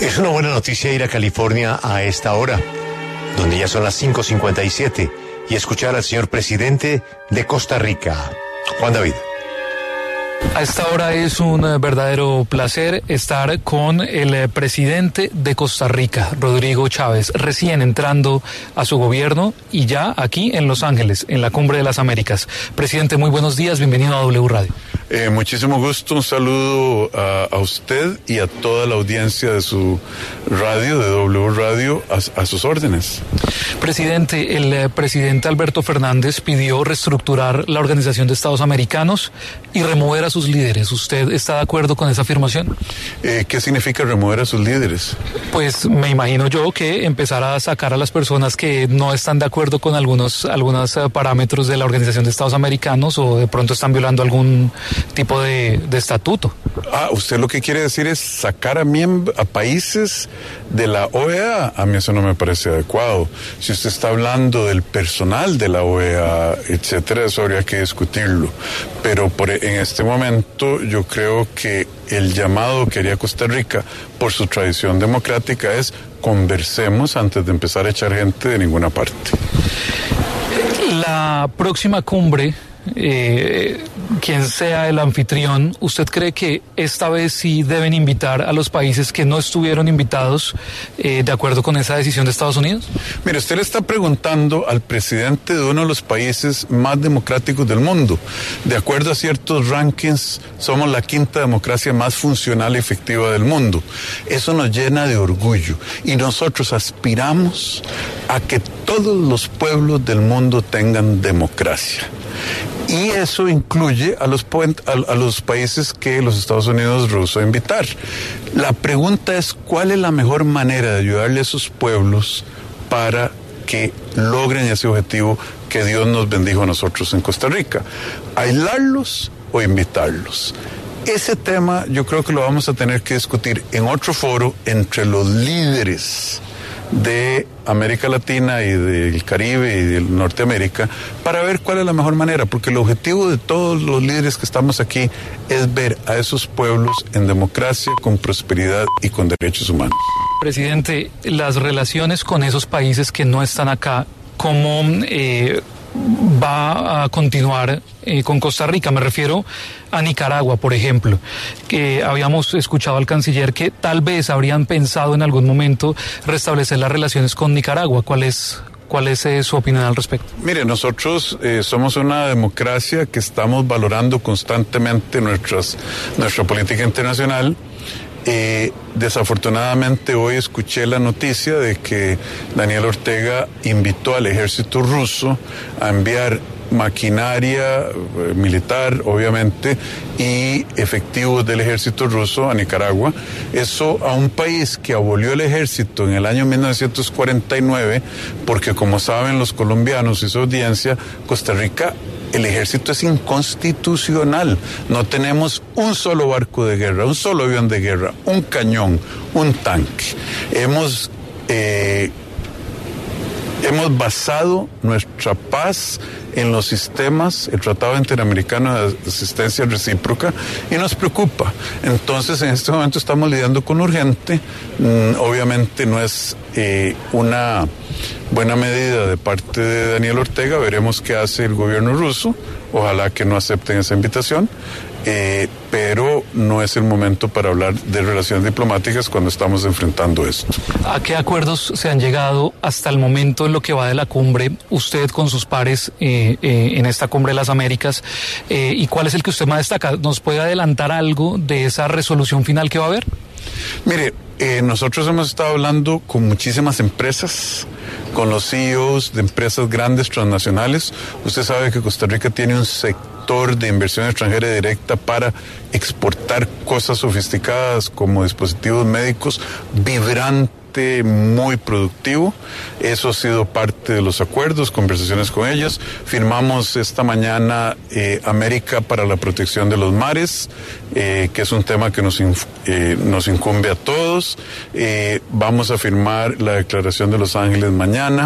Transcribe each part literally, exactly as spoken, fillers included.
Es una buena noticia ir a California a esta hora, donde ya son las cinco cincuenta y siete, y escuchar al señor presidente de Costa Rica, Juan David. A esta hora es un verdadero placer estar con el presidente de Costa Rica, Rodrigo Chávez, recién entrando a su gobierno y ya aquí en Los Ángeles, en la Cumbre de las Américas. Presidente, muy buenos días, bienvenido a W Radio. Eh, muchísimo gusto, un saludo a, a usted y a toda la audiencia de su radio, de W Radio, a, a sus órdenes. Presidente, el eh, presidente Alberto Fernández pidió reestructurar la Organización de Estados Americanos y remover a sus líderes. ¿Usted está de acuerdo con esa afirmación? Eh, ¿Qué significa remover a sus líderes? Pues me imagino yo que empezar a sacar a las personas que no están de acuerdo con algunos, algunos uh, parámetros de la Organización de Estados Americanos o de pronto están violando algún tipo de, de estatuto. Ah, usted lo que quiere decir es sacar a, miemb- a países de la O E A. A mí eso no me parece adecuado. Si usted está hablando del personal de la O E A, etcétera, eso habría que discutirlo. Pero por, en este momento yo creo que el llamado que haría Costa Rica por su tradición democrática es conversemos antes de empezar a echar gente de ninguna parte. La próxima cumbre, eh, quien sea el anfitrión, ¿usted cree que esta vez sí deben invitar a los países que no estuvieron invitados eh, de acuerdo con esa decisión de Estados Unidos? Mire, usted le está preguntando al presidente de uno de los países más democráticos del mundo. De acuerdo a ciertos rankings, somos la quinta democracia más funcional y efectiva del mundo. Eso nos llena de orgullo y nosotros aspiramos a que todos los pueblos del mundo tengan democracia. Y eso incluye a los, a, a los países que los Estados Unidos rehusó invitar. La pregunta es, ¿cuál es la mejor manera de ayudarle a esos pueblos para que logren ese objetivo que Dios nos bendijo a nosotros en Costa Rica? ¿Aislarlos o invitarlos? Ese tema yo creo que lo vamos a tener que discutir en otro foro entre los líderes de América Latina y del Caribe y de Norteamérica para ver cuál es la mejor manera, porque el objetivo de todos los líderes que estamos aquí es ver a esos pueblos en democracia, con prosperidad y con derechos humanos. Presidente, las relaciones con esos países que no están acá, ¿cómo eh, va a continuar eh, con Costa Rica? Me refiero a Nicaragua, por ejemplo, que habíamos escuchado al canciller que tal vez habrían pensado en algún momento restablecer las relaciones con Nicaragua. ¿Cuál es, cuál es eh, su opinión al respecto? Mire, nosotros eh, somos una democracia que estamos valorando constantemente nuestras, nuestra política internacional. Eh, desafortunadamente hoy escuché la noticia de que Daniel Ortega invitó al ejército ruso a enviar maquinaria eh, militar, obviamente, y efectivos del ejército ruso a Nicaragua. Eso a un país que abolió el ejército en el año mil novecientos cuarenta y nueve, porque como saben los colombianos y su audiencia, Costa Rica, el ejército es inconstitucional. No tenemos un solo barco de guerra, un solo avión de guerra, un cañón, un tanque. Hemos, eh, hemos basado nuestra paz en los sistemas, el Tratado Interamericano de Asistencia Recíproca, y nos preocupa. Entonces, en este momento estamos lidiando con urgente. Mm, obviamente no es eh, una buena medida de parte de Daniel Ortega. Veremos qué hace el gobierno ruso. Ojalá que no acepten esa invitación. Eh, pero no es el momento para hablar de relaciones diplomáticas cuando estamos enfrentando esto. ¿A qué acuerdos se han llegado hasta el momento en lo que va de la cumbre, usted con sus pares eh, eh, en esta Cumbre de las Américas? Eh, ¿Y cuál es el que usted más destaca? ¿Nos puede adelantar algo de esa resolución final que va a haber? Mire, eh, nosotros hemos estado hablando con muchísimas empresas, con los C E Os de empresas grandes transnacionales. Usted sabe que Costa Rica tiene un sector de inversión extranjera directa para exportar cosas sofisticadas como dispositivos médicos, vibrante, muy productivo. Eso ha sido parte de los acuerdos, conversaciones con ellas. Firmamos esta mañana eh, América para la protección de los mares, eh, que es un tema que nos, eh, nos incumbe a todos. Eh, vamos a firmar la Declaración de Los Ángeles mañana,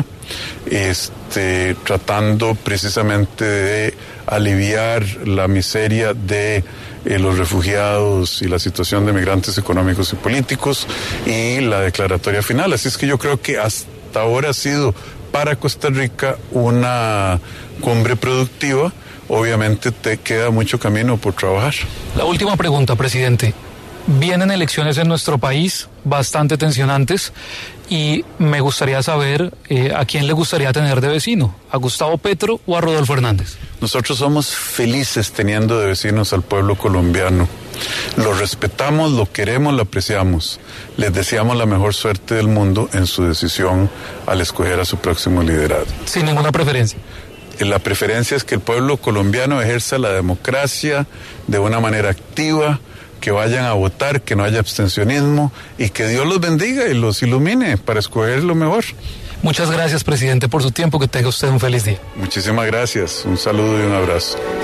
este, tratando precisamente de aliviar la miseria de eh, los refugiados y la situación de migrantes económicos y políticos y la declaratoria final. Así es que yo creo que hasta ahora ha sido para Costa Rica una cumbre productiva. Obviamente te queda mucho camino por trabajar. La última pregunta, presidente. Vienen elecciones en nuestro país bastante tensionantes y me gustaría saber eh, a quién le gustaría tener de vecino, a Gustavo Petro o a Rodolfo Hernández. Nosotros somos felices teniendo de vecinos al pueblo colombiano. Lo respetamos, lo queremos, lo apreciamos. Les deseamos la mejor suerte del mundo en su decisión al escoger a su próximo liderado. Sin ninguna preferencia. La preferencia es que el pueblo colombiano ejerza la democracia de una manera activa, que vayan a votar, que no haya abstencionismo y que Dios los bendiga y los ilumine para escoger lo mejor. Muchas gracias, presidente, por su tiempo. Que tenga usted un feliz día. Muchísimas gracias. Un saludo y un abrazo.